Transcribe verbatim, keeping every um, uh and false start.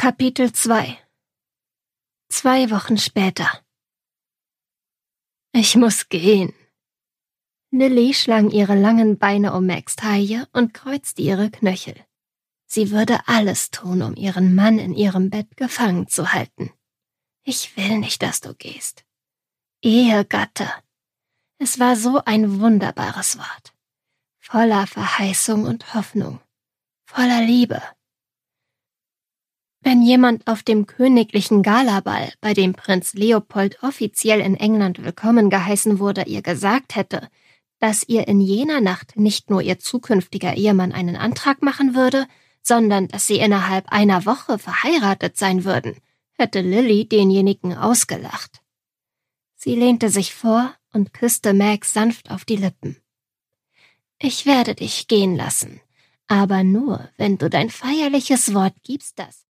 Kapitel zwei. Zwei Wochen später. Ich muss gehen. Lily schlang ihre langen Beine um Mags Taille und kreuzte ihre Knöchel. Sie würde alles tun, um ihren Mann in ihrem Bett gefangen zu halten. Ich will nicht, dass du gehst. Ehegatte. Es war so ein wunderbares Wort. Voller Verheißung und Hoffnung. Voller Liebe. Wenn jemand auf dem königlichen Galaball, bei dem Prinz Leopold offiziell in England willkommen geheißen wurde, ihr gesagt hätte, dass ihr in jener Nacht nicht nur ihr zukünftiger Ehemann einen Antrag machen würde, sondern dass sie innerhalb einer Woche verheiratet sein würden, hätte Lily denjenigen ausgelacht. Sie lehnte sich vor und küsste Mag sanft auf die Lippen. »Ich werde dich gehen lassen, aber nur, wenn du dein feierliches Wort gibst, dass